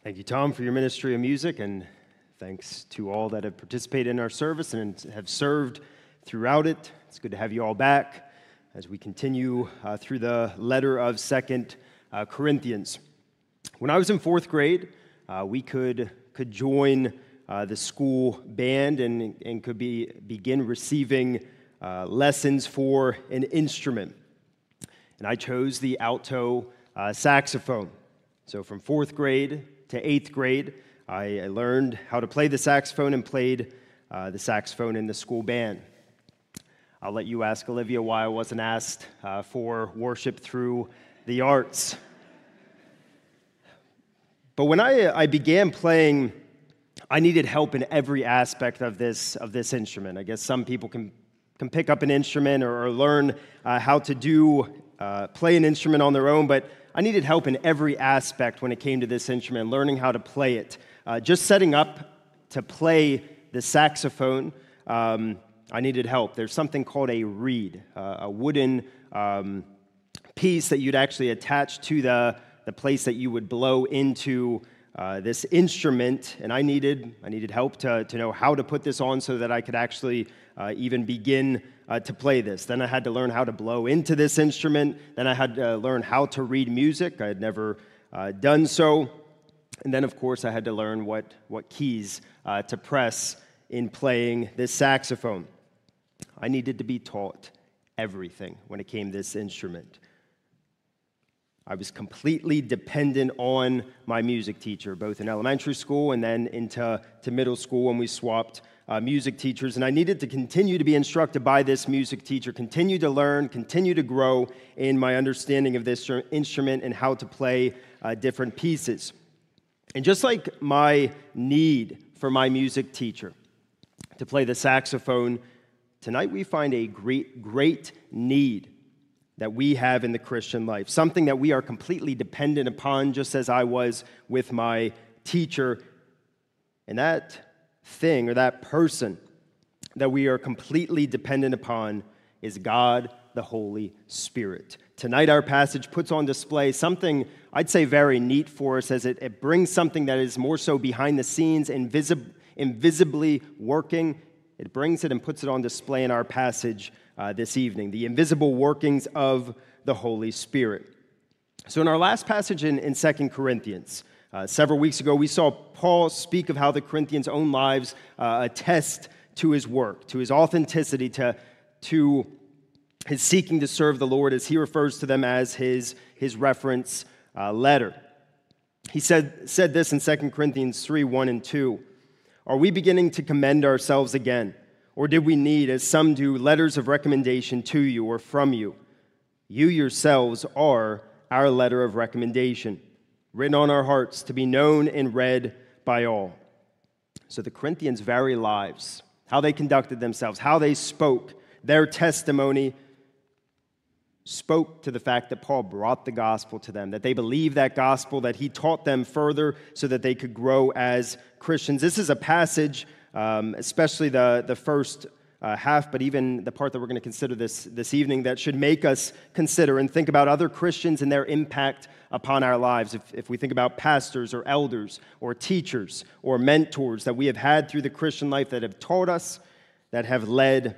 Thank you, Tom, for your ministry of music, and thanks to all that have participated in our service and have served throughout it. It's good to have you all back as we continue through the letter of 2 Corinthians. When I was in fourth grade, we could join the school band and could begin receiving lessons for an instrument. And I chose the alto saxophone. So from fourth grade to eighth grade, I learned how to play the saxophone and played the saxophone in the school band. I'll let you ask Olivia why I wasn't asked for worship through the arts. But when I began playing, I needed help in every aspect of this instrument. I guess some people can pick up an instrument or learn how to play an instrument on their own, but I needed help in every aspect when it came to this instrument, learning how to play it. Just setting up to play the saxophone, I needed help. There's something called a reed, a wooden piece that you'd actually attach to the place that you would blow into this instrument, and I needed help to know how to put this on so that I could actually even begin to play this. Then I had to learn how to blow into this instrument. Then I had to learn how to read music. I had never done so. And then, of course, I had to learn what keys to press in playing this saxophone. I needed to be taught everything when it came to this instrument. I was completely dependent on my music teacher, both in elementary school and then into middle school when we swapped music teachers. And I needed to continue to be instructed by this music teacher, continue to learn, continue to grow in my understanding of this instrument and how to play different pieces. And just like my need for my music teacher to play the saxophone, tonight we find a great need that we have in the Christian life, something that we are completely dependent upon, just as I was with my teacher. And that thing or that person that we are completely dependent upon is God, the Holy Spirit. Tonight our passage puts on display something I'd say very neat for us, as it brings something that is more so behind the scenes, invisibly working. It brings it and puts it on display in our passage this evening, the invisible workings of the Holy Spirit. So in our last passage in 2 Corinthians, several weeks ago, we saw Paul speak of how the Corinthians' own lives attest to his work, to his authenticity, to his seeking to serve the Lord, as he refers to them as his reference letter. He said this in 2 Corinthians 3, 1 and 2. Are we beginning to commend ourselves again? Or did we need, as some do, letters of recommendation to you or from you? You yourselves are our letter of recommendation, written on our hearts to be known and read by all. So the Corinthians' very lives, how they conducted themselves, how they spoke, their testimony spoke to the fact that Paul brought the gospel to them, that they believed that gospel, that he taught them further so that they could grow as Christians. This is a passage, especially the first half, but even the part that we're going to consider this evening, that should make us consider and think about other Christians and their impact upon our lives. If we think about pastors or elders or teachers or mentors that we have had through the Christian life that have taught us, that have led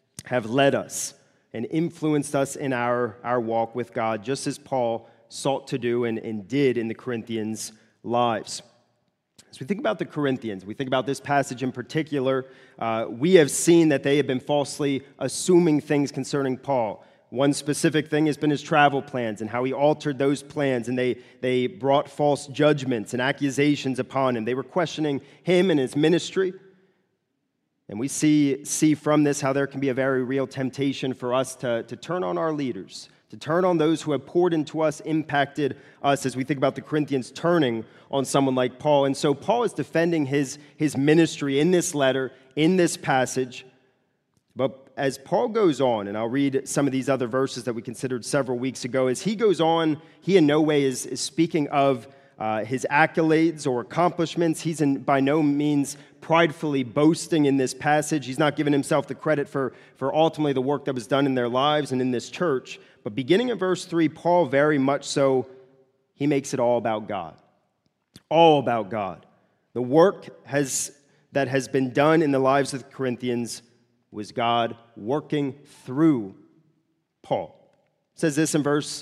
us and influenced us in our walk with God, just as Paul sought to do and did in the Corinthians' lives. As we think about the Corinthians, we think about this passage in particular, we have seen that they have been falsely assuming things concerning Paul. One specific thing has been his travel plans and how he altered those plans, and they brought false judgments and accusations upon him. They were questioning him and his ministry. And we see from this how there can be a very real temptation for us to turn on our leaders, to turn on those who have poured into us, impacted us, as we think about the Corinthians turning on someone like Paul. And so Paul is defending his ministry in this letter, in this passage. But as Paul goes on, and I'll read some of these other verses that we considered several weeks ago, as he goes on, he in no way is speaking of his accolades or accomplishments. He's by no means pridefully boasting in this passage. He's not giving himself the credit for ultimately the work that was done in their lives and in this church. But beginning in verse 3, Paul very much so, he makes it all about God. all about God. The work that has been done in the lives of the Corinthians was God working through Paul. It says this in verse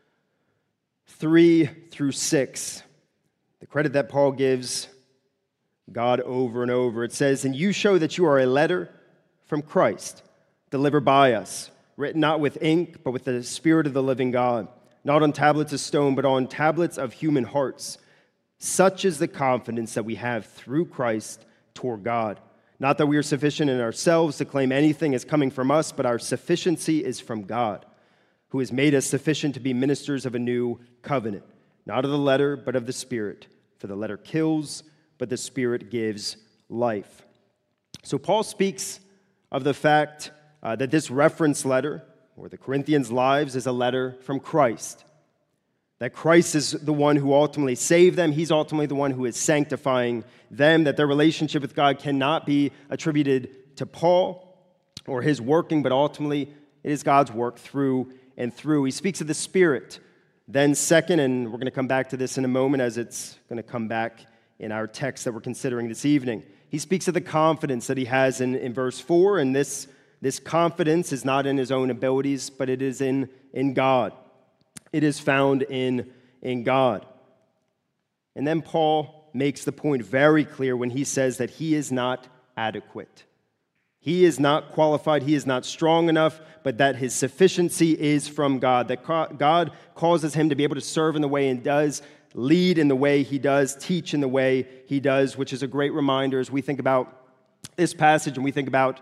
3 through 6. The credit that Paul gives God over and over. It says, "And you show that you are a letter from Christ, delivered by us, written not with ink, but with the Spirit of the living God, not on tablets of stone, but on tablets of human hearts. Such is the confidence that we have through Christ toward God. Not that we are sufficient in ourselves to claim anything as coming from us, but our sufficiency is from God, who has made us sufficient to be ministers of a new covenant, not of the letter, but of the Spirit. For the letter kills, but the Spirit gives life." So Paul speaks of the fact that this reference letter, or the Corinthians' lives, is a letter from Christ. That Christ is the one who ultimately saved them. He's ultimately the one who is sanctifying them. That their relationship with God cannot be attributed to Paul or his working, but ultimately it is God's work through and through. He speaks of the Spirit. Then second, and we're going to come back to this in a moment as it's going to come back in our text that we're considering this evening. He speaks of the confidence that he has in verse 4, and this confidence is not in his own abilities, but it is in God. It is found in God. And then Paul makes the point very clear when he says that he is not adequate. He is not qualified, he is not strong enough, but that his sufficiency is from God. That God causes him to be able to serve in the way he does, lead in the way he does, teach in the way he does, which is a great reminder as we think about this passage and we think about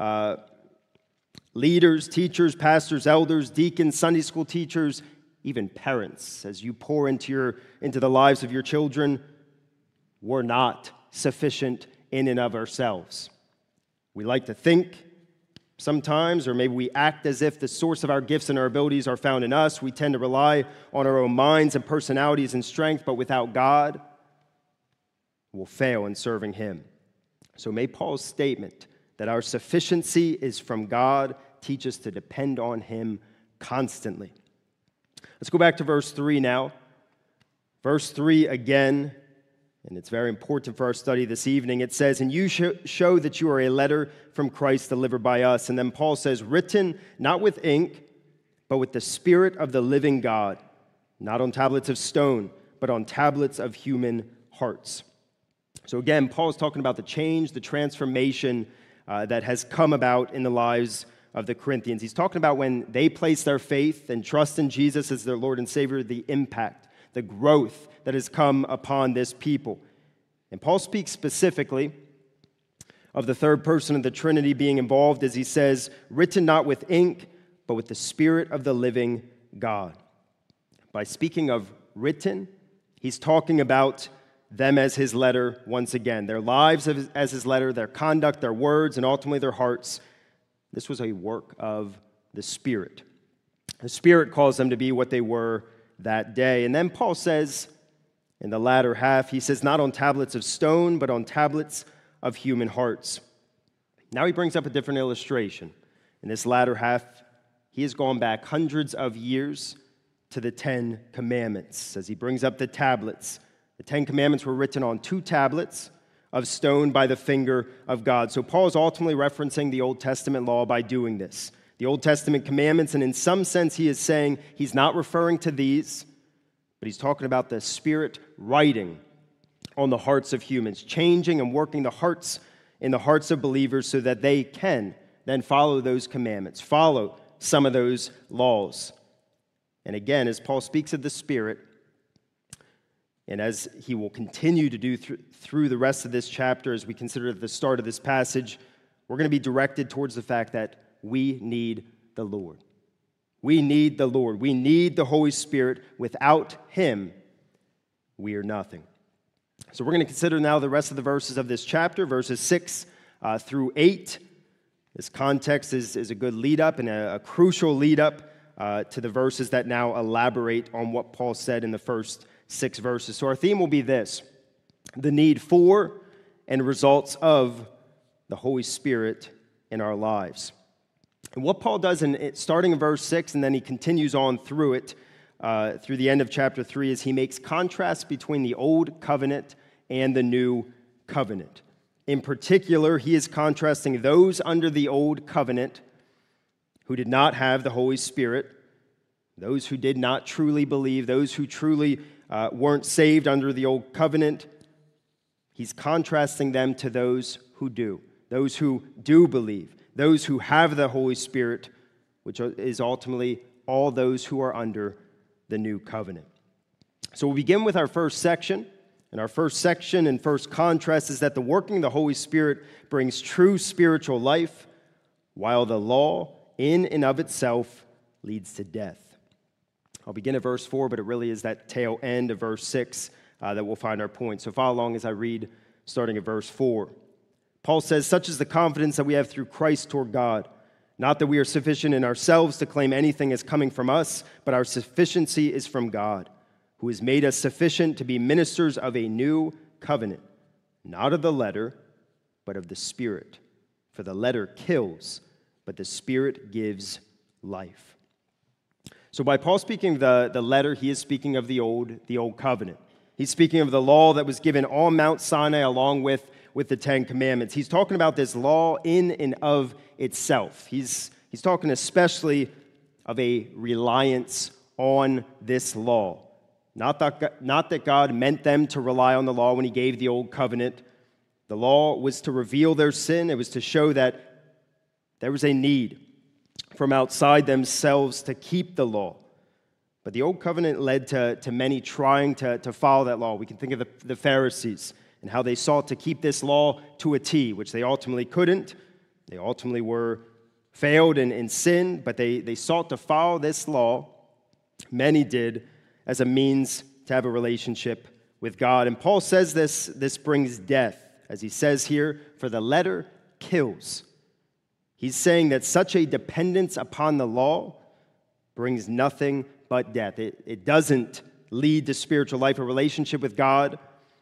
leaders, teachers, pastors, elders, deacons, Sunday school teachers, even parents. As you pour into the lives of your children, we're not sufficient in and of ourselves. We like to think sometimes, or maybe we act as if the source of our gifts and our abilities are found in us. We tend to rely on our own minds and personalities and strength, but without God, we'll fail in serving Him. So may Paul's statement that our sufficiency is from God teach us to depend on Him constantly. Let's go back to verse 3 now. Verse 3 again, and it's very important for our study this evening. It says, "And you show that you are a letter from Christ delivered by us." And then Paul says, "Written not with ink, but with the Spirit of the living God, not on tablets of stone, but on tablets of human hearts." So again, Paul is talking about the change, the transformation that has come about in the lives of the Corinthians. He's talking about when they place their faith and trust in Jesus as their Lord and Savior, the impact, the growth that has come upon this people. And Paul speaks specifically of the third person of the Trinity being involved as he says, "Written not with ink, but with the Spirit of the living God." By speaking of written, he's talking about them as his letter once again. Their lives as his letter, their conduct, their words, and ultimately their hearts. This was a work of the Spirit. The Spirit calls them to be what they were that day. And then Paul says, in the latter half, he says, "Not on tablets of stone, but on tablets of human hearts." Now he brings up a different illustration. In this latter half, he has gone back hundreds of years to the 10 Commandments. As he brings up the tablets, the 10 Commandments were written on 2 tablets of stone by the finger of God. So Paul is ultimately referencing the Old Testament law by doing this. The Old Testament commandments, and in some sense he is saying he's not referring to these, but he's talking about the Spirit writing on the hearts of humans, changing and working the hearts in the hearts of believers so that they can then follow those commandments, follow some of those laws. And again, as Paul speaks of the Spirit, and as he will continue to do through the rest of this chapter, as we consider at the start of this passage, we're going to be directed towards the fact that we need the Lord. We need the Lord. We need the Holy Spirit. Without Him, we are nothing. So we're going to consider now the rest of the verses of this chapter, verses 6 through 8. This context is a good lead-up and a crucial lead-up to the verses that now elaborate on what Paul said in the first 6 verses. So our theme will be this: the need for and results of the Holy Spirit in our lives. And what Paul does, starting in verse 6, and then he continues on through it, through the end of chapter 3 is he makes contrasts between the old covenant and the new covenant. In particular, he is contrasting those under the old covenant who did not have the Holy Spirit, those who did not truly believe, those who truly weren't saved under the old covenant. He's contrasting them to those who do believe, those who have the Holy Spirit, which is ultimately all those who are under the new covenant. So we'll begin with our first section. And our first section and first contrast is that the working of the Holy Spirit brings true spiritual life, while the law in and of itself leads to death. I'll begin at verse 4, but it really is that tail end of verse 6 that we'll find our point. So follow along as I read, starting at verse 4. Paul says, "Such is the confidence that we have through Christ toward God. Not that we are sufficient in ourselves to claim anything as coming from us, but our sufficiency is from God, who has made us sufficient to be ministers of a new covenant, not of the letter, but of the Spirit. For the letter kills, but the Spirit gives life." So by Paul speaking of the letter, he is speaking of the old covenant. He's speaking of the law that was given on Mount Sinai along with the Ten Commandments. He's talking about this law in and of itself. He's talking especially of a reliance on this law. Not that God meant them to rely on the law when he gave the old covenant. The law was to reveal their sin. It was to show that there was a need from outside themselves to keep the law. But the old covenant led to many trying to follow that law. We can think of the Pharisees and how they sought to keep this law to a T, which they ultimately couldn't. They ultimately failed in sin, but they sought to follow this law. Many did, as a means to have a relationship with God. And Paul says this brings death. As he says here, for the letter kills. He's saying that such a dependence upon the law brings nothing but death. It doesn't lead to spiritual life, a relationship with God,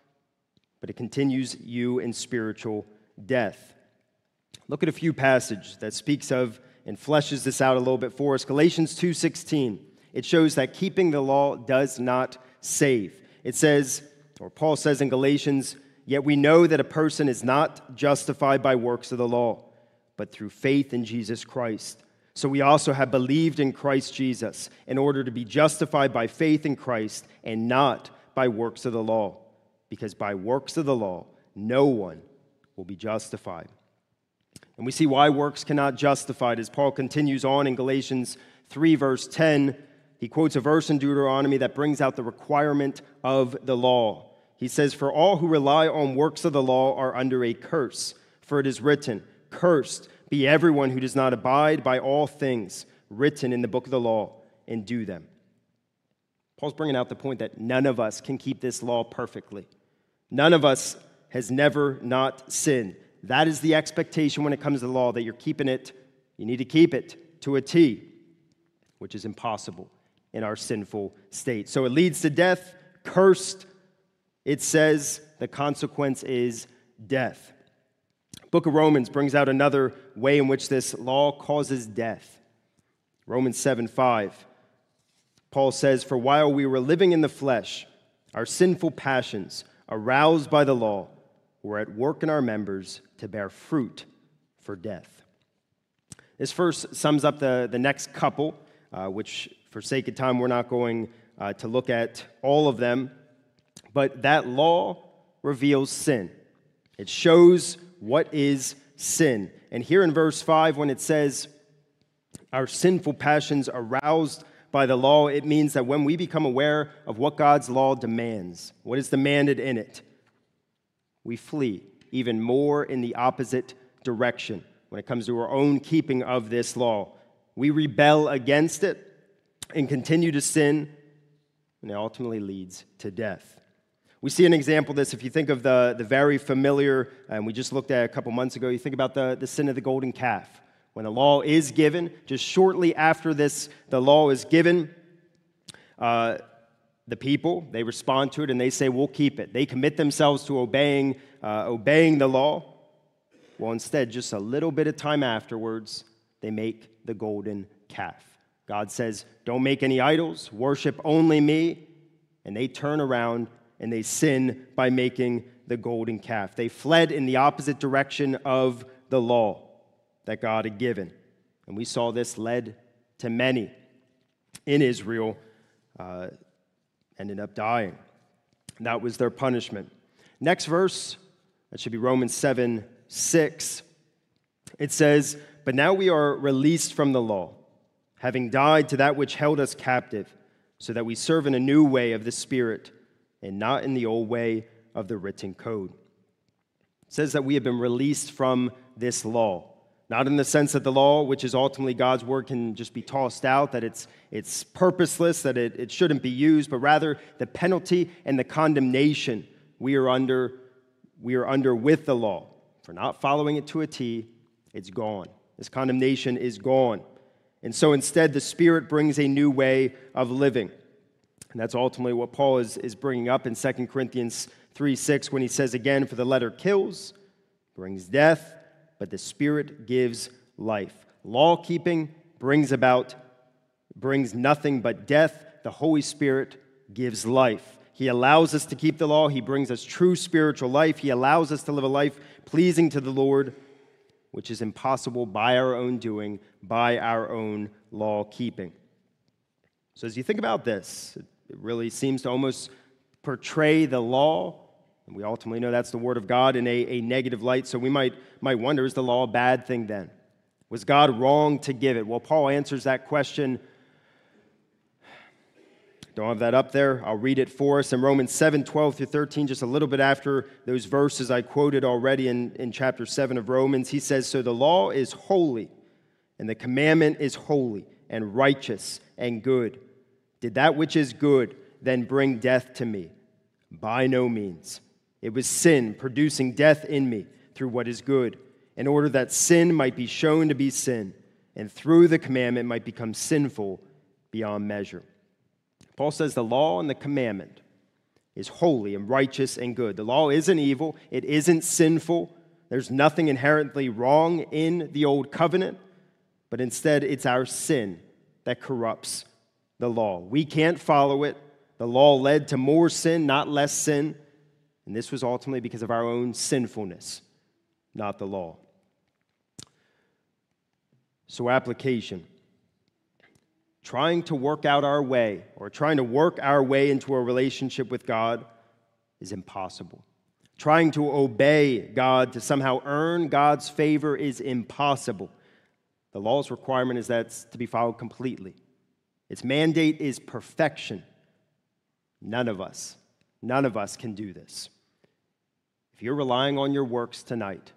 but it continues you in spiritual death. Look at a few passages that speaks of and fleshes this out a little bit for us. Galatians 2:16. It shows that keeping the law does not save. It says, or Paul says in Galatians, "Yet we know that a person is not justified by works of the law, but through faith in Jesus Christ. So we also have believed in Christ Jesus in order to be justified by faith in Christ and not by works of the law. Because by works of the law, no one will be justified." And we see why works cannot justify it as Paul continues on in Galatians 3, verse 10. He quotes a verse in Deuteronomy that brings out the requirement of the law. He says, "For all who rely on works of the law are under a curse. For it is written, 'Cursed be everyone who does not abide by all things written in the book of the law and do them.'" Paul's bringing out the point that none of us can keep this law perfectly. None of us has never not sinned. That is the expectation when it comes to the law, that you're keeping it, you need to keep it to a T, which is impossible in our sinful state. So it leads to death. Cursed, it says the consequence is death. Book of Romans brings out another way in which this law causes death. Romans 7:5. Paul says, "For while we were living in the flesh, our sinful passions, aroused by the law, were at work in our members to bear fruit for death." This verse sums up the next couple, which for sake of time we're not going to look at all of them. But that law reveals sin. It shows what is sin. And here in verse 5, when it says, "Our sinful passions aroused by the law," it means that when we become aware of what God's law demands, what is demanded in it, we flee even more in the opposite direction when it comes to our own keeping of this law. We rebel against it and continue to sin, and it ultimately leads to death. We see an example of this if you think of the very familiar, and we just looked at a couple months ago, you think about the sin of the golden calf. When the law is given, just shortly after the law is given, the people, they respond to it and they say, "We'll keep it." They commit themselves to obeying the law. Well, instead, just a little bit of time afterwards, they make the golden calf. God says, don't make any idols, worship only me. And they turn around and they sin by making the golden calf. They fled in the opposite direction of the law that God had given. And we saw this led to many in Israel ended up dying. That was their punishment. Next verse, that should be Romans 7:6. It says, but now we are released from the law, having died to that which held us captive, so that we serve in a new way of the Spirit and not in the old way of the written code. It says that we have been released from this law. Not in the sense that the law, which is ultimately God's word, can just be tossed out, that it's purposeless, that it shouldn't be used, but rather the penalty and the condemnation we are under with the law. For not following it to a T, it's gone. This condemnation is gone. And so instead, the Spirit brings a new way of living. And that's ultimately what Paul is bringing up in 2 Corinthians 3:6 when he says again, for the letter kills, brings death, but the Spirit gives life. Law-keeping brings nothing but death. The Holy Spirit gives life. He allows us to keep the law. He brings us true spiritual life. He allows us to live a life pleasing to the Lord, which is impossible by our own doing, by our own law-keeping. So as you think about this, it really seems to almost portray the law, and we ultimately know that's the Word of God, in a negative light. So we might wonder, is the law a bad thing then? Was God wrong to give it? Well, Paul answers that question. Don't have that up there. I'll read it for us in Romans 7:12-13, just a little bit after those verses I quoted already in chapter 7 of Romans. He says, so the law is holy, and the commandment is holy and righteous and good. Did that which is good then bring death to me? By no means. It was sin producing death in me through what is good, in order that sin might be shown to be sin, and through the commandment might become sinful beyond measure. Paul says the law and the commandment is holy and righteous and good. The law isn't evil. It isn't sinful. There's nothing inherently wrong in the old covenant, but instead it's our sin that corrupts the law. We can't follow it. The law led to more sin, not less sin, and this was ultimately because of our own sinfulness, not the law. So application. Trying to work out our way, or trying to work our way into a relationship with God is impossible. Trying to obey God to somehow earn God's favor is impossible. The law's requirement is that it's to be followed completely. Its mandate is perfection. None of us can do this. If you're relying on your works tonight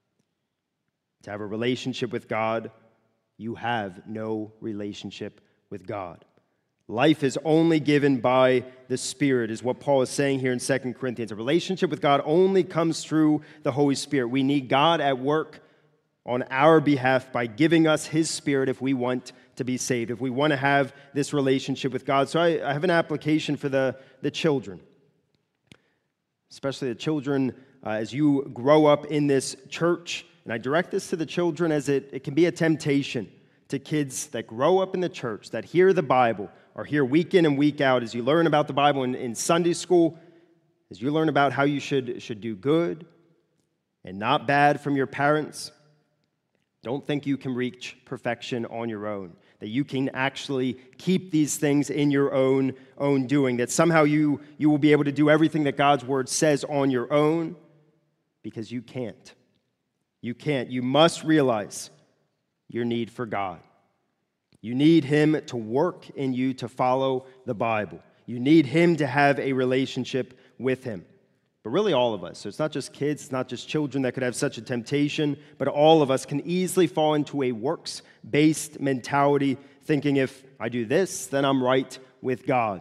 to have a relationship with God, you have no relationship with God. Life is only given by the Spirit, is what Paul is saying here in 2 Corinthians. A relationship with God only comes through the Holy Spirit. We need God at work on our behalf by giving us His Spirit if we want to be saved, if we want to have this relationship with God. So I have an application for the children, especially the children as you grow up in this church. And I direct this to the children as it can be a temptation to kids that grow up in the church, that hear the Bible, or hear week in and week out as you learn about the Bible in Sunday school, as you learn about how you should do good and not bad from your parents. Don't think you can reach perfection on your own, that you can actually keep these things in your own doing, that somehow you will be able to do everything that God's Word says on your own, because you can't. You can't. You must realize your need for God. You need Him to work in you to follow the Bible. You need Him to have a relationship with Him. But really all of us. So it's not just kids, it's not just children that could have such a temptation, but all of us can easily fall into a works-based mentality, thinking if I do this, then I'm right with God.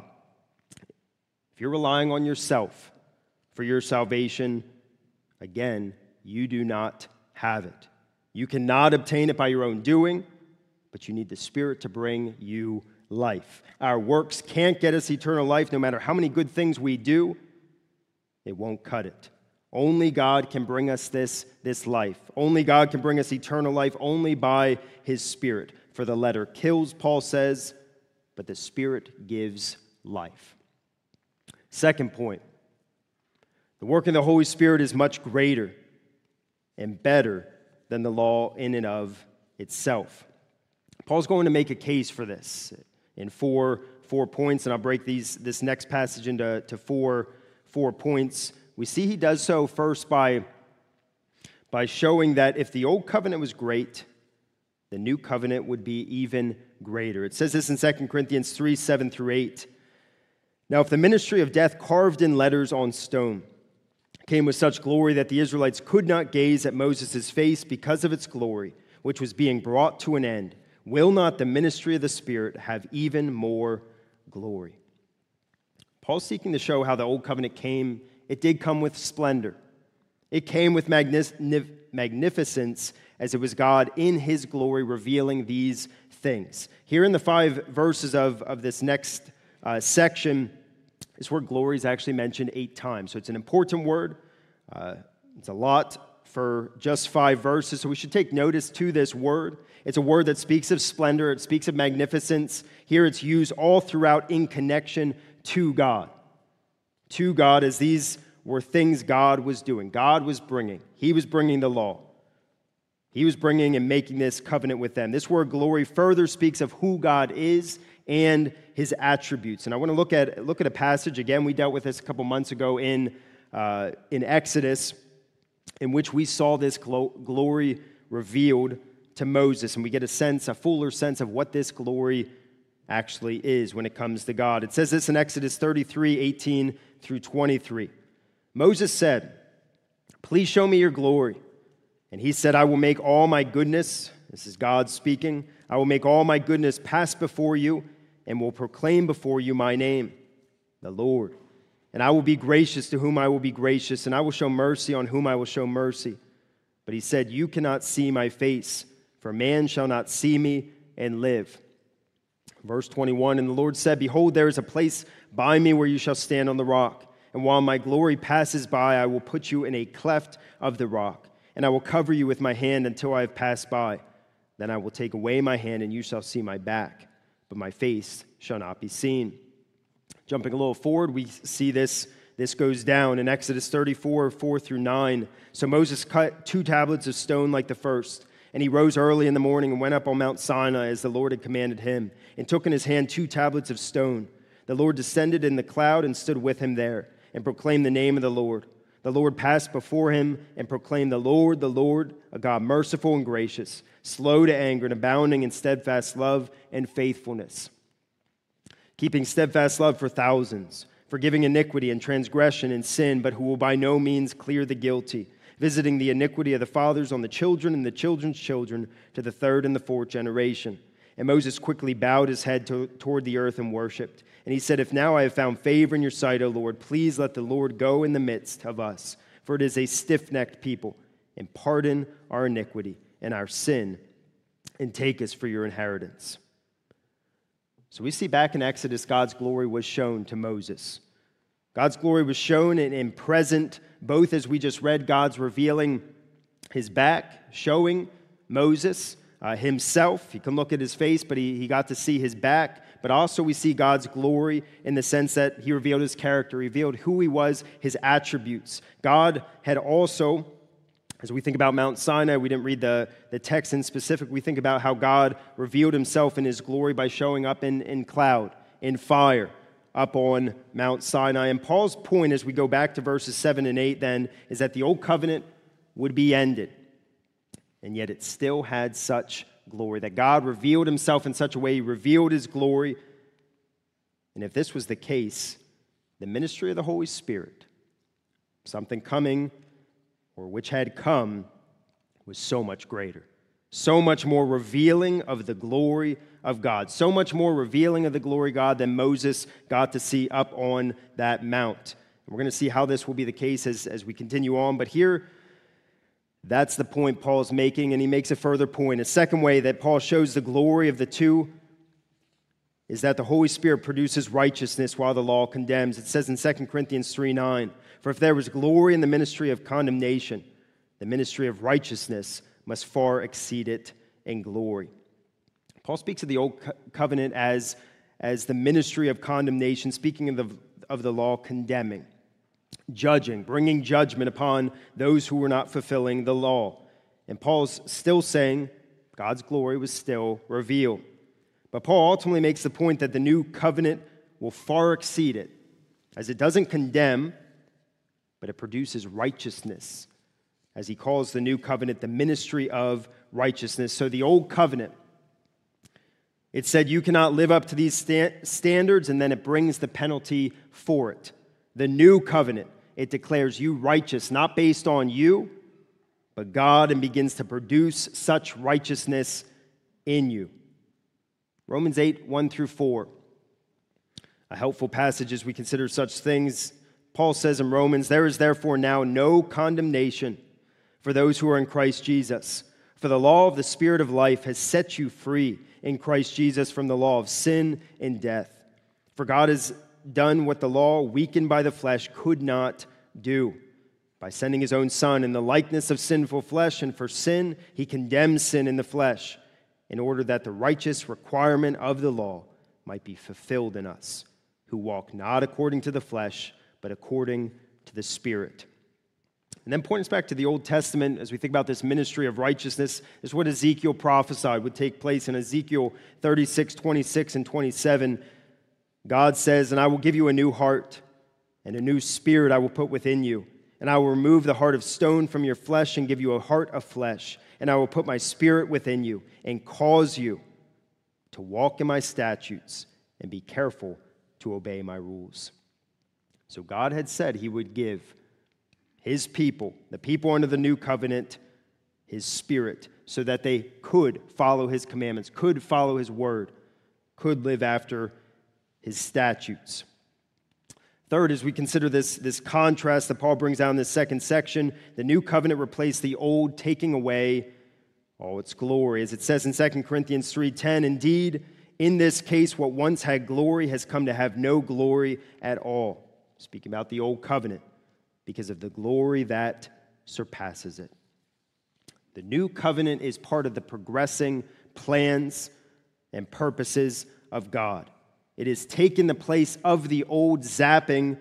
If you're relying on yourself for your salvation, again, you do not have it. You cannot obtain it by your own doing, but you need the Spirit to bring you life. Our works can't get us eternal life, no matter how many good things we do. It won't cut it. Only God can bring us this life. Only God can bring us eternal life, only by His Spirit. For the letter kills, Paul says, but the Spirit gives life. Second point, the work of the Holy Spirit is much greater and better than the law in and of itself. Paul's going to make a case for this in four points, and I'll break this next passage into four points. We see he does so first by showing that if the old covenant was great, the new covenant would be even greater. It says this in 2 Corinthians 3, 7 through 8. Now, if the ministry of death carved in letters on stone came with such glory that the Israelites could not gaze at Moses' face because of its glory, which was being brought to an end, will not the ministry of the Spirit have even more glory? Paul's seeking to show how the old covenant came. It did come with splendor. It came with magnificence, as it was God in his glory revealing these things. Here in the 5 verses of this next section, this word glory is actually mentioned 8 times. So it's an important word. It's a lot for just 5 verses. So we should take notice to this word. It's a word that speaks of splendor. It speaks of magnificence. Here it's used all throughout in connection to God. To God, as these were things God was doing. God was bringing. He was bringing the law. He was bringing and making this covenant with them. This word glory further speaks of who God is and his attributes. And I want to look at a passage. Again, we dealt with this a couple months ago in Exodus, in which we saw this glory revealed to Moses. And we get a fuller sense of what this glory actually is when it comes to God. It says this in Exodus 33, 18 through 23. Moses said, "Please show me your glory." And he said, "I will make all my goodness," this is God speaking, "I will make all my goodness pass before you and will proclaim before you my name, the Lord. And I will be gracious to whom I will be gracious, and I will show mercy on whom I will show mercy." But he said, "You cannot see my face, for man shall not see me and live." Verse 21, "And the Lord said, Behold, there is a place by me where you shall stand on the rock. And while my glory passes by, I will put you in a cleft of the rock. And I will cover you with my hand until I have passed by. Then I will take away my hand, and you shall see my back, but my face shall not be seen." Jumping a little forward, we see this goes down in Exodus 34, 4 through 9. "So Moses cut 2 tablets of stone like the first, and he rose early in the morning and went up on Mount Sinai as the Lord had commanded him, and took in his hand 2 tablets of stone. The Lord descended in the cloud and stood with him there, and proclaimed the name of the Lord. The Lord passed before him and proclaimed, the Lord, a God merciful and gracious, slow to anger and abounding in steadfast love and faithfulness, keeping steadfast love for thousands, forgiving iniquity and transgression and sin, but who will by no means clear the guilty, visiting the iniquity of the fathers on the children and the children's children to the 3rd and the 4th generation. And Moses quickly bowed his head toward the earth and worshipped. And he said, If now I have found favor in your sight, O Lord, please let the Lord go in the midst of us. For it is a stiff-necked people, and pardon our iniquity and our sin, and take us for your inheritance. So we see back in Exodus, God's glory was shown to Moses. God's glory was shown and present, both as we just read, God's revealing his back, showing Moses himself. You can look at his face, but he got to see his back. But also we see God's glory in the sense that he revealed his character, revealed who he was, his attributes. God had also, as we think about Mount Sinai, we didn't read the text in specific. We think about how God revealed himself in his glory by showing up in cloud, in fire, up on Mount Sinai. And Paul's point as we go back to verses 7 and 8 then is that the old covenant would be ended. And yet it still had such glory, that God revealed himself in such a way, he revealed his glory. And if this was the case, the ministry of the Holy Spirit, something coming or which had come, was so much greater, so much more revealing of the glory of God, so much more revealing of the glory of God than Moses got to see up on that mount. And we're going to see how this will be the case as we continue on, but here, that's the point Paul's making, and he makes a further point. A second way that Paul shows the glory of the two is that the Holy Spirit produces righteousness while the law condemns. It says in 2 Corinthians 3:9, For if there was glory in the ministry of condemnation, the ministry of righteousness must far exceed it in glory. Paul speaks of the old covenant as the ministry of condemnation, speaking of the law, condemning, judging, bringing judgment upon those who were not fulfilling the law. And Paul's still saying God's glory was still revealed. But Paul ultimately makes the point that the new covenant will far exceed it, as it doesn't condemn, but it produces righteousness, as he calls the new covenant the ministry of righteousness. So the old covenant, it said you cannot live up to these standards, and then it brings the penalty for it. The new covenant, it declares you righteous, not based on you, but God, and begins to produce such righteousness in you. Romans 8, 1 through 4. A helpful passage as we consider such things. Paul says in Romans, "There is therefore now no condemnation for those who are in Christ Jesus. For the law of the Spirit of life has set you free in Christ Jesus from the law of sin and death. For God has done what the law, weakened by the flesh, could not do, by sending his own Son in the likeness of sinful flesh, and for sin he condemns sin in the flesh, in order that the righteous requirement of the law might be fulfilled in us, who walk not according to the flesh, but according to the Spirit." And then point us back to the Old Testament as we think about this ministry of righteousness. This is what Ezekiel prophesied would take place in Ezekiel 36, 26, and 27. God says, "And I will give you a new heart, and a new spirit I will put within you. And I will remove the heart of stone from your flesh and give you a heart of flesh. And I will put my spirit within you and cause you to walk in my statutes and be careful to obey my rules." So God had said he would give his people, the people under the new covenant, his spirit, so that they could follow his commandments, could follow his word, could live after his statutes. Third, as we consider this contrast that Paul brings out in this second section, the new covenant replaced the old, taking away all its glory. As it says in 2 Corinthians 3:10, "Indeed, in this case, what once had glory has come to have no glory at all." Speaking about the old covenant, because of the glory that surpasses it. The new covenant is part of the progressing plans and purposes of God. It has taken the place of the old, zapping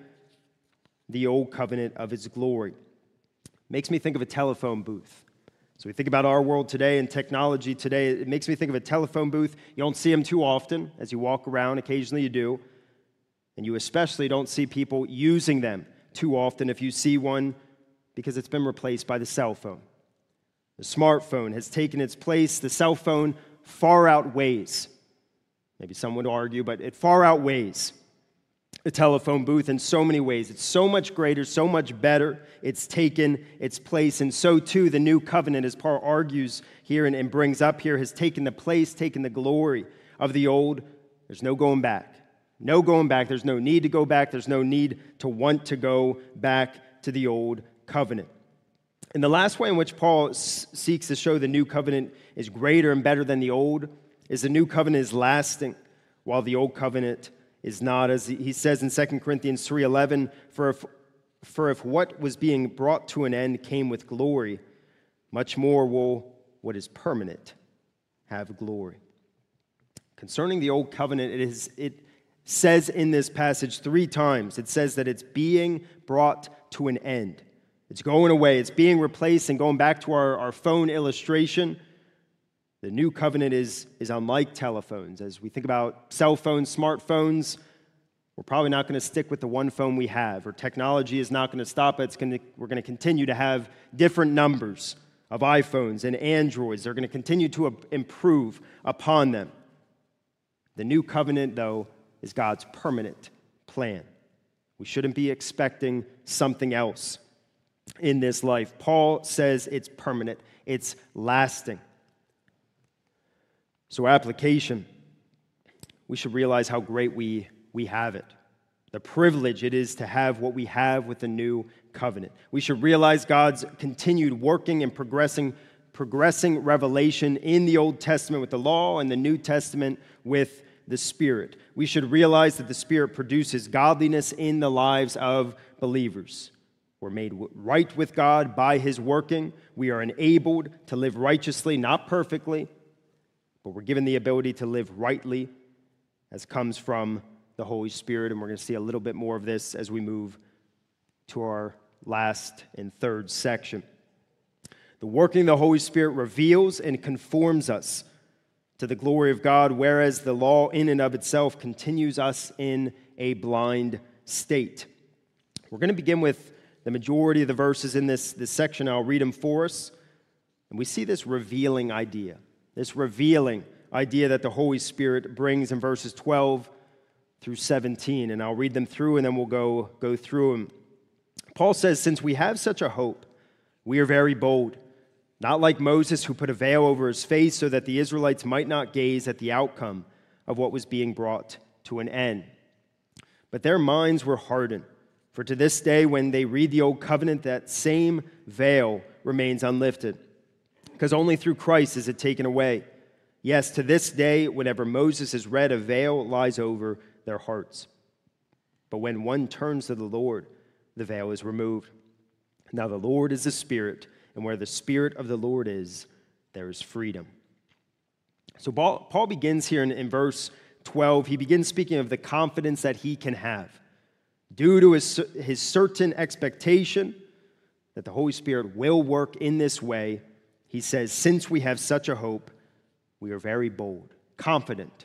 the old covenant of its glory. Makes me think of a telephone booth. So we think about our world today and technology today. It makes me think of a telephone booth. You don't see them too often as you walk around. Occasionally you do. And you especially don't see people using them too often if you see one, because it's been replaced by the cell phone. The smartphone has taken its place. The cell phone far outweighs, maybe some would argue, but it far outweighs a telephone booth in so many ways. It's so much greater, so much better. It's taken its place. And so too, the new covenant, as Paul argues here and brings up here, has taken the place, taken the glory of the old. There's no going back. No going back. There's no need to go back. There's no need to want to go back to the old covenant. And the last way in which Paul seeks to show the new covenant is greater and better than the old is the new covenant is lasting, while the old covenant is not. As he says in 2 Corinthians 3:11, for if what was being brought to an end came with glory, much more will what is permanent have glory. Concerning the old covenant, it says in this passage 3 times, it says that it's being brought to an end. It's going away. It's being replaced. And going back to our phone illustration, the new covenant is unlike telephones. As we think about cell phones, smartphones, we're probably not going to stick with the one phone we have, or technology is not going to stop it. We're going to continue to have different numbers of iPhones and Androids. They're going to continue to improve upon them. The new covenant, though, is God's permanent plan. We shouldn't be expecting something else in this life. Paul says it's permanent, it's lasting. So application, we should realize how great we have it. The privilege it is to have what we have with the new covenant. We should realize God's continued working and progressing revelation in the Old Testament with the law and the New Testament with the Spirit. We should realize that the Spirit produces godliness in the lives of believers. We're made right with God by His working. We are enabled to live righteously, not perfectly, but we're given the ability to live rightly as comes from the Holy Spirit, and we're going to see a little bit more of this as we move to our last and third section. The working of the Holy Spirit reveals and conforms us to the glory of God, whereas the law in and of itself continues us in a blind state. We're going to begin with the majority of the verses in this section. I'll read them for us. And we see this revealing idea that the Holy Spirit brings in verses 12 through 17. And I'll read them through, and then we'll go through them. Paul says, "Since we have such a hope, we are very bold. Not like Moses, who put a veil over his face so that the Israelites might not gaze at the outcome of what was being brought to an end. But their minds were hardened. For to this day, when they read the Old Covenant, that same veil remains unlifted, because only through Christ is it taken away. Yes, to this day, whenever Moses is read, a veil lies over their hearts. But when one turns to the Lord, the veil is removed. Now the Lord is the Spirit, and where the Spirit of the Lord is, there is freedom." So Paul begins here in verse 12. He begins speaking of the confidence that he can have due to his certain expectation that the Holy Spirit will work in this way. He says, since we have such a hope, we are very bold, confident.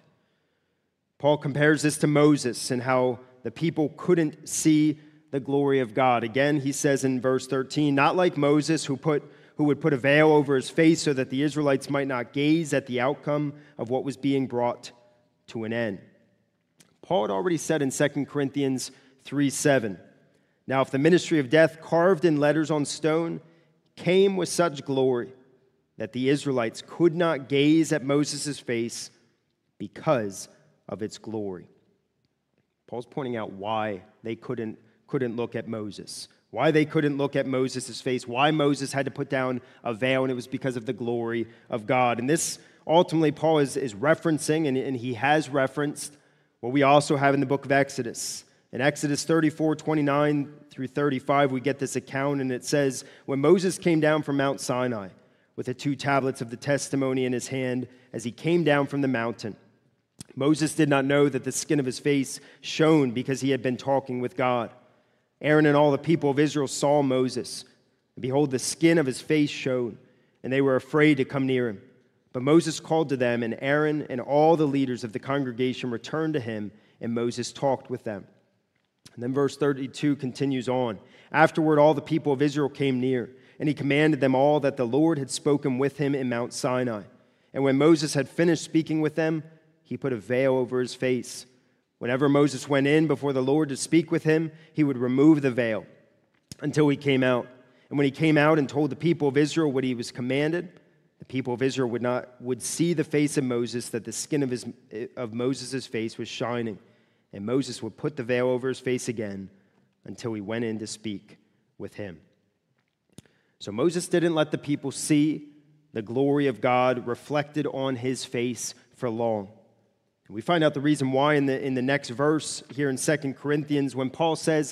Paul compares this to Moses and how the people couldn't see the glory of God. Again, he says in verse 13, not like Moses who would put a veil over his face so that the Israelites might not gaze at the outcome of what was being brought to an end. Paul had already said in 2 Corinthians 3:7, "Now if the ministry of death carved in letters on stone came with such glory that the Israelites could not gaze at Moses' face because of its glory." Paul's pointing out why they couldn't look at Moses, why they couldn't look at Moses' face, why Moses had to put down a veil, and it was because of the glory of God. And this ultimately Paul is referencing, and he has referenced what we also have in the book of Exodus. In Exodus 34:29 through 35, we get this account, and it says, "When Moses came down from Mount Sinai with the 2 tablets of the testimony in his hand, as he came down from the mountain, Moses did not know that the skin of his face shone because he had been talking with God. Aaron and all the people of Israel saw Moses, and behold, the skin of his face shone, and they were afraid to come near him. But Moses called to them, and Aaron and all the leaders of the congregation returned to him, and Moses talked with them." And then verse 32 continues on. "Afterward, all the people of Israel came near, and he commanded them all that the Lord had spoken with him in Mount Sinai. And when Moses had finished speaking with them, he put a veil over his face. Whenever Moses went in before the Lord to speak with him, he would remove the veil until he came out. And when he came out and told the people of Israel what he was commanded, the people of Israel would see the face of Moses, that the skin of Moses' face was shining. And Moses would put the veil over his face again until he went in to speak with him." So Moses didn't let the people see the glory of God reflected on his face for long. We find out the reason why in the next verse here in 2 Corinthians, when Paul says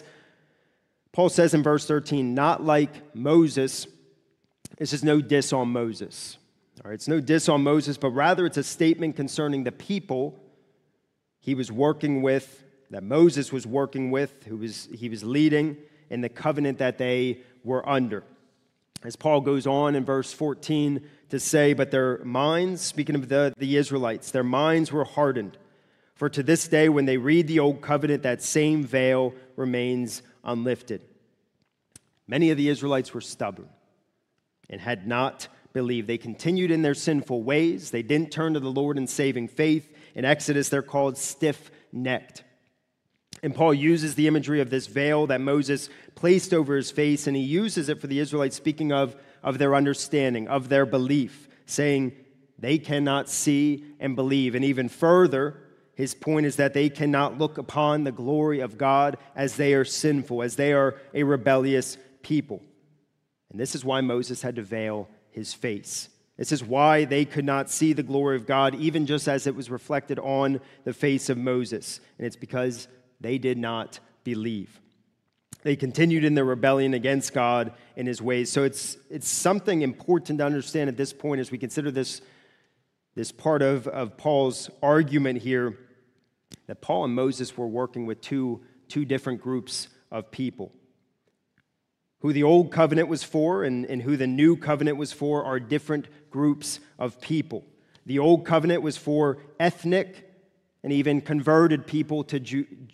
in verse 13, "Not like Moses." This is no diss on Moses. All right, it's no diss on Moses, but rather it's a statement concerning the people he was working with, that Moses was working with, he was leading in the covenant that they were under. As Paul goes on in verse 14 to say, "But their minds," speaking of the Israelites, "their minds were hardened. For to this day, when they read the Old Covenant, that same veil remains unlifted." Many of the Israelites were stubborn and had not believed. They continued in their sinful ways. They didn't turn to the Lord in saving faith. In Exodus, they're called stiff-necked. And Paul uses the imagery of this veil that Moses placed over his face, and he uses it for the Israelites, speaking of their understanding, of their belief, saying they cannot see and believe. And even further, his point is that they cannot look upon the glory of God as they are sinful, as they are a rebellious people. And this is why Moses had to veil his face. This is why they could not see the glory of God, even just as it was reflected on the face of Moses. And it's because they did not believe. They continued in their rebellion against God and his ways. So it's something important to understand at this point as we consider this this part of Paul's argument here, that Paul and Moses were working with two different groups of people. Who the old covenant was for and who the new covenant was for are different groups of people. The old covenant was for ethnic and even converted people to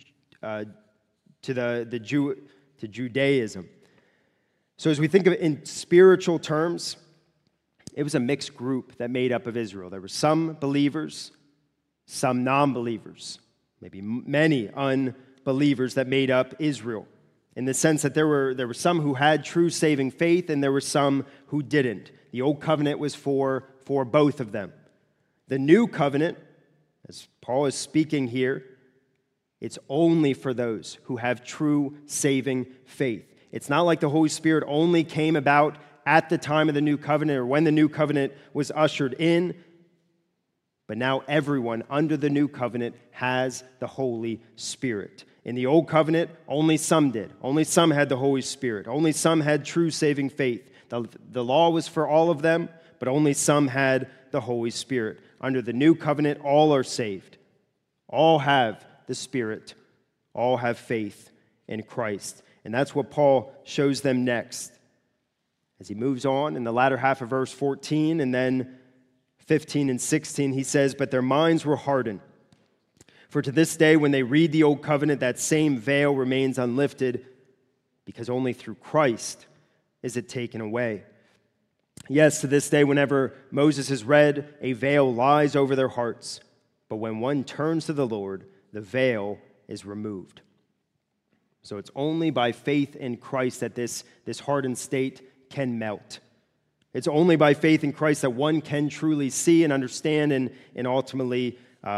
Judaism. So as we think of it in spiritual terms, it was a mixed group that made up of Israel. There were some believers, some non-believers, maybe many unbelievers that made up Israel, in the sense that there were some who had true saving faith and there were some who didn't. The old covenant was for both of them. The new covenant, as Paul is speaking here, it's only for those who have true saving faith. It's not like the Holy Spirit only came about at the time of the new covenant or when the new covenant was ushered in, but now everyone under the new covenant has the Holy Spirit. In the old covenant, only some did. Only some had the Holy Spirit. Only some had true saving faith. The law was for all of them, but only some had the Holy Spirit. Under the new covenant, all are saved. All have the Spirit. All have faith in Christ. And that's what Paul shows them next. As he moves on in the latter half of verse 14 and then 15 and 16, he says, "But their minds were hardened. For to this day, when they read the old covenant, that same veil remains unlifted, because only through Christ is it taken away. Yes, to this day, whenever Moses is read, a veil lies over their hearts. But when one turns to the Lord, the veil is removed." So it's only by faith in Christ that this hardened state can melt. It's only by faith in Christ that one can truly see and understand and ultimately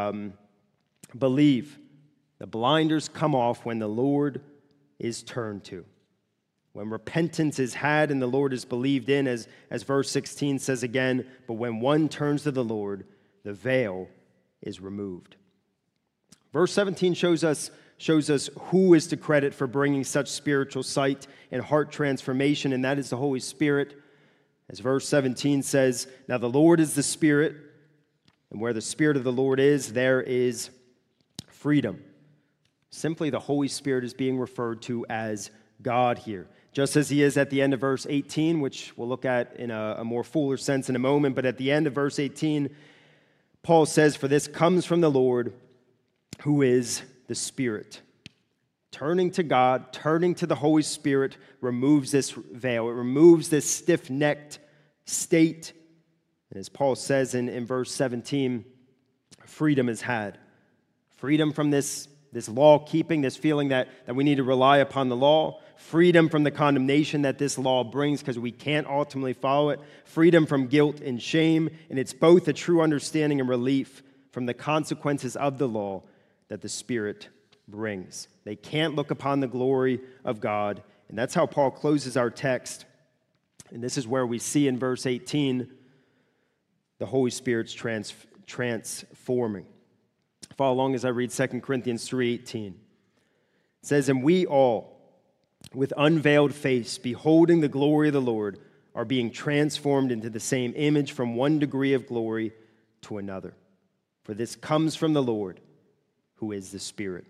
believe. The blinders come off when the Lord is turned to. When repentance is had and the Lord is believed in, as verse 16 says again, but when one turns to the Lord, the veil is removed. Verse 17 shows us who is to credit for bringing such spiritual sight and heart transformation, and that is the Holy Spirit. As verse 17 says, "Now the Lord is the Spirit, and where the Spirit of the Lord is, there is freedom." Simply, the Holy Spirit is being referred to as God here, just as he is at the end of verse 18, which we'll look at in a more fuller sense in a moment. But at the end of verse 18, Paul says, "For this comes from the Lord, who is the Spirit." Turning to God, turning to the Holy Spirit removes this veil. It removes this stiff-necked state. And as Paul says in verse 17, freedom is had. Freedom from this law-keeping, this feeling that we need to rely upon the law. Freedom from the condemnation that this law brings because we can't ultimately follow it. Freedom from guilt and shame. And it's both a true understanding and relief from the consequences of the law that the Spirit brings. They can't look upon the glory of God. And that's how Paul closes our text. And this is where we see in verse 18 the Holy Spirit's transforming. Follow along as I read 2 Corinthians 3:18. It says, "And we all, with unveiled face, beholding the glory of the Lord, are being transformed into the same image from one degree of glory to another. For this comes from the Lord, who is the Spirit."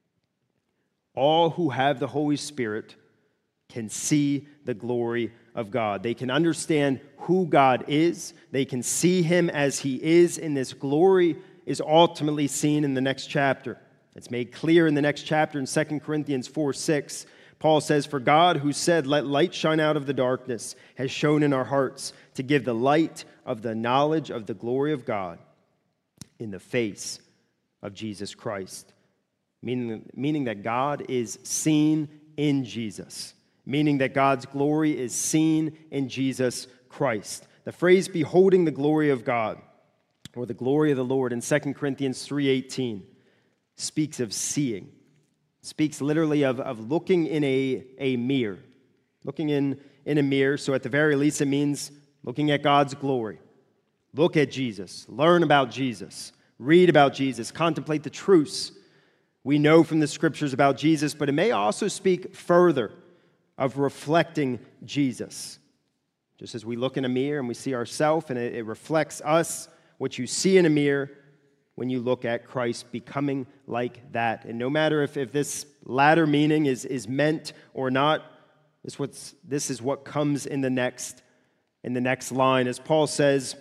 All who have the Holy Spirit can see the glory of God. They can understand who God is. They can see him as he is, and this glory is ultimately seen in the next chapter. It's made clear in the next chapter in 2 Corinthians 4:6. Paul says, "For God, who said, 'Let light shine out of the darkness,' has shone in our hearts to give the light of the knowledge of the glory of God in the face of Jesus Christ." Meaning that God is seen in Jesus. Meaning that God's glory is seen in Jesus Christ. The phrase "beholding the glory of God" or the glory of the Lord in 2 Corinthians 3:18 speaks of seeing. It speaks literally of looking in a mirror. Looking in a mirror, so at the very least it means looking at God's glory. Look at Jesus. Learn about Jesus. Read about Jesus. Contemplate the truths we know from the Scriptures about Jesus, but it may also speak further of reflecting Jesus. Just as we look in a mirror and we see ourselves and it reflects us, what you see in a mirror when you look at Christ, becoming like that. And no matter if this latter meaning is meant or not, this is what comes in the next line. As Paul says,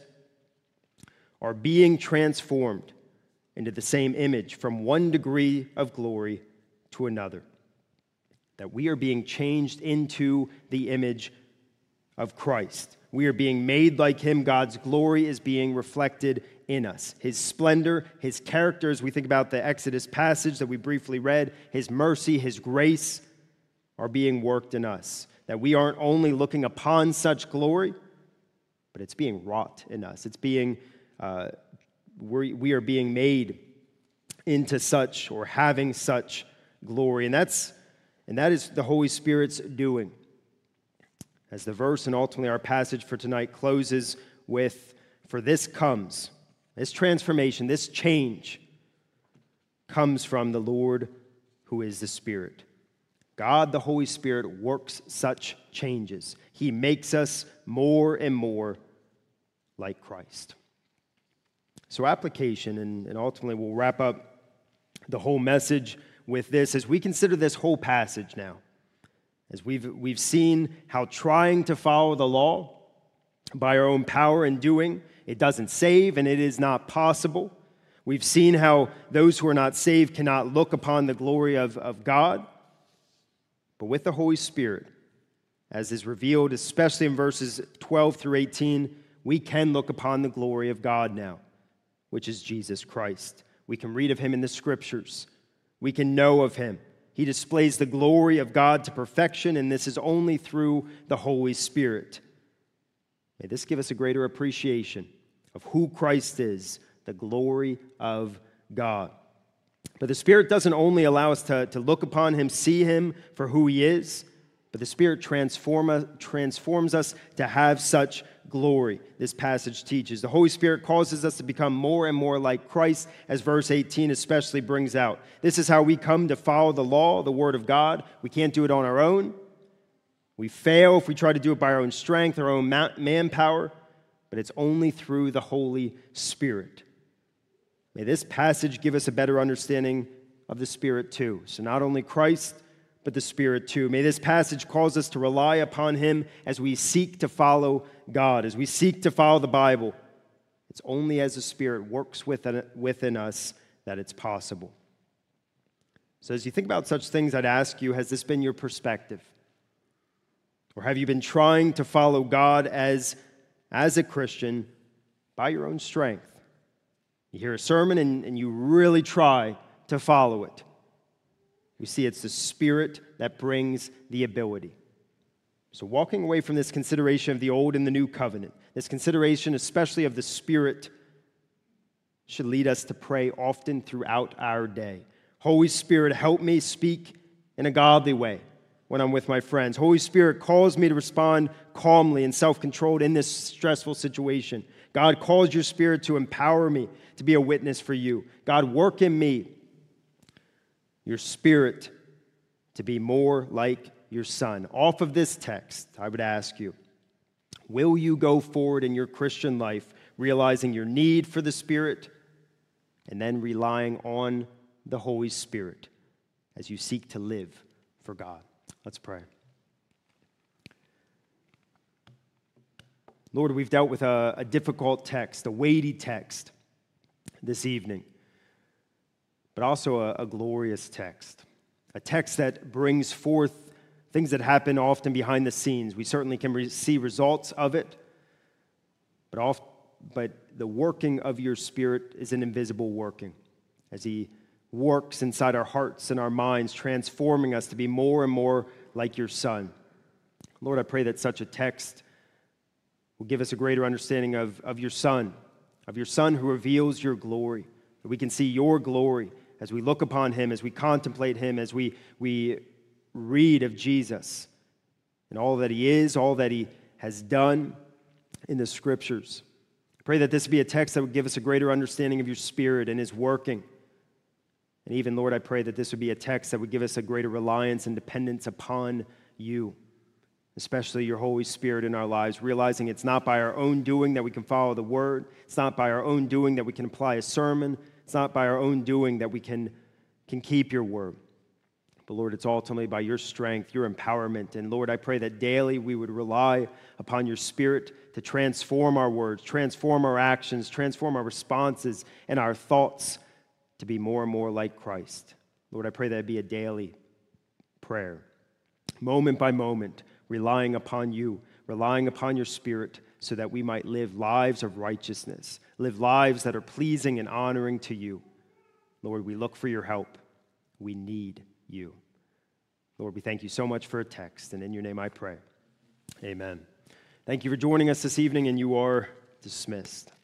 are being transformed into the same image from one degree of glory to another. That we are being changed into the image of Christ. We are being made like him. God's glory is being reflected in us. His splendor, his character, as we think about the Exodus passage that we briefly read, his mercy, his grace are being worked in us. That we aren't only looking upon such glory, but it's being wrought in us. It's being, we are being made into such or having such glory. And that is the Holy Spirit's doing. As the verse and ultimately our passage for tonight closes with, for this transformation, this change comes from the Lord who is the Spirit. God, the Holy Spirit, works such changes. He makes us more and more like Christ. So application, and ultimately we'll wrap up the whole message with this as we consider this whole passage now. As we've seen how trying to follow the law by our own power and doing, it doesn't save and it is not possible. We've seen how those who are not saved cannot look upon the glory of God. But with the Holy Spirit, as is revealed, especially in verses 12 through 18, we can look upon the glory of God now, which is Jesus Christ. We can read of him in the Scriptures. We can know of him. He displays the glory of God to perfection, and this is only through the Holy Spirit. May this give us a greater appreciation of who Christ is, the glory of God. But the Spirit doesn't only allow us to look upon him, see him for who he is, but the Spirit transforms us to have such glory, this passage teaches. The Holy Spirit causes us to become more and more like Christ, as verse 18 especially brings out. This is how we come to follow the law, the Word of God. We can't do it on our own. We fail if we try to do it by our own strength, our own manpower, but it's only through the Holy Spirit. May this passage give us a better understanding of the Spirit too. So not only Christ, but the Spirit too. May this passage cause us to rely upon him as we seek to follow God, as we seek to follow the Bible. It's only as the Spirit works within us that it's possible. So as you think about such things, I'd ask you, has this been your perspective? Or have you been trying to follow God as a Christian by your own strength? You hear a sermon and you really try to follow it. We see it's the Spirit that brings the ability. So walking away from this consideration of the Old and the New Covenant, this consideration especially of the Spirit, should lead us to pray often throughout our day. Holy Spirit, help me speak in a godly way when I'm with my friends. Holy Spirit calls me to respond calmly and self-controlled in this stressful situation. God calls your Spirit to empower me to be a witness for you. God, work in me your Spirit to be more like your Son. Off of this text, I would ask you, will you go forward in your Christian life realizing your need for the Spirit and then relying on the Holy Spirit as you seek to live for God? Let's pray. Lord, we've dealt with a difficult text, a weighty text this evening, but also a glorious text, a text that brings forth things that happen often behind the scenes. We certainly can see results of it, but the working of your Spirit is an invisible working as he works inside our hearts and our minds, transforming us to be more and more like your Son. Lord, I pray that such a text will give us a greater understanding of your Son who reveals your glory, that we can see your glory as we look upon him, as we contemplate him, as we read of Jesus and all that he is, all that he has done in the Scriptures. I pray that this would be a text that would give us a greater understanding of your Spirit and his working. And even, Lord, I pray that this would be a text that would give us a greater reliance and dependence upon you. especially your Holy Spirit in our lives, realizing it's not by our own doing that we can follow the word. It's not by our own doing that we can apply a sermon. It's not by our own doing that we can keep your word. But Lord, it's ultimately by your strength, your empowerment. And Lord, I pray that daily we would rely upon your Spirit to transform our words, transform our actions, transform our responses and our thoughts to be more and more like Christ. Lord, I pray that it be a daily prayer, moment by moment, relying upon you, relying upon your Spirit, so that we might live lives of righteousness, live lives that are pleasing and honoring to you. Lord, we look for your help. We need you. Lord, we thank you so much for a text, and in your name I pray. Amen. Thank you for joining us this evening, and you are dismissed.